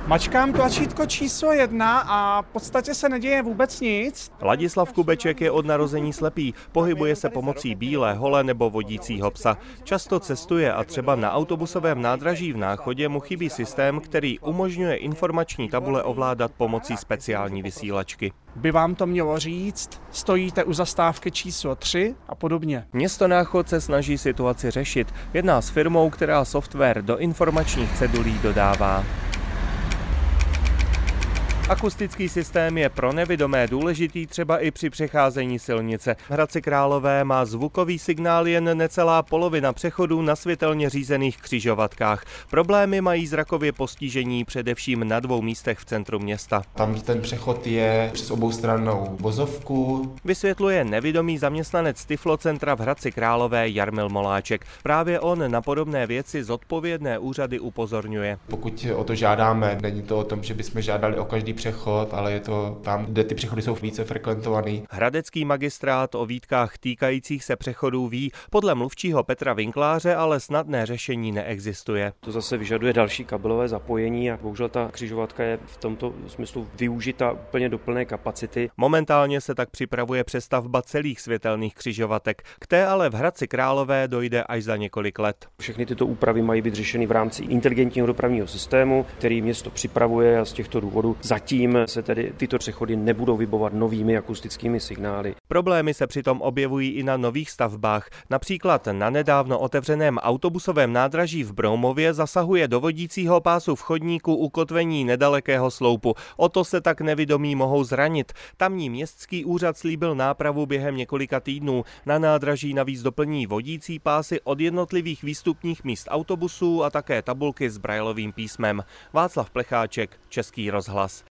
Mačkám tlačítko číslo 1 a v podstatě se neděje vůbec nic. Ladislav Kubeček je od narození slepý, pohybuje se pomocí bílé hole nebo vodícího psa. Často cestuje a třeba na autobusovém nádraží v Náchodě mu chybí systém, který umožňuje informační tabule ovládat pomocí speciální vysílačky. By vám to mělo říct, stojíte u zastávky číslo 3 a podobně. Město Náchod se snaží situaci řešit. Jedná s firmou, která software do informačních cedulí dodává. Akustický systém je pro nevidomé důležitý třeba i při přecházení silnice. V Hradci Králové má zvukový signál jen necelá polovina přechodů na světelně řízených křižovatkách. Problémy mají zrakově postižení především na 2 místech v centru města. Tam ten přechod je přes oboustrannou vozovku. Vysvětluje nevidomý zaměstnanec Tyflocentra v Hradci Králové Jarmil Moláček. Právě on na podobné věci zodpovědné úřady upozorňuje. Pokud o to žádáme, není to o tom, že bychom žádali o každý přechod, ale je to tam, kde ty přechody jsou více frekventovaný. Hradecký magistrát o výtkách týkajících se přechodů ví, podle mluvčího Petra Vinkláře ale snadné řešení neexistuje. To zase vyžaduje další kabelové zapojení a bohužel ta křižovatka je v tomto smyslu využita úplně do plné kapacity. Momentálně se tak připravuje přestavba celých světelných křižovatek, k té ale v Hradci Králové dojde až za několik let. Všechny tyto úpravy mají být řešeny v rámci inteligentního dopravního systému, který město připravuje a z těchto důvodů zatím se tedy tyto přechody nebudou vybovat novými akustickými signály. Problémy se přitom objevují i na nových stavbách. Například na nedávno otevřeném autobusovém nádraží v Broumově zasahuje do vodícího pásu v chodníku ukotvení nedalekého sloupu. O to se tak nevidomí mohou zranit. Tamní městský úřad slíbil nápravu během několika týdnů. Na nádraží navíc doplní vodící pásy od jednotlivých výstupních míst autobusů a také tabulky s brailovým písmem. Václav Plecháček, Český rozhlas.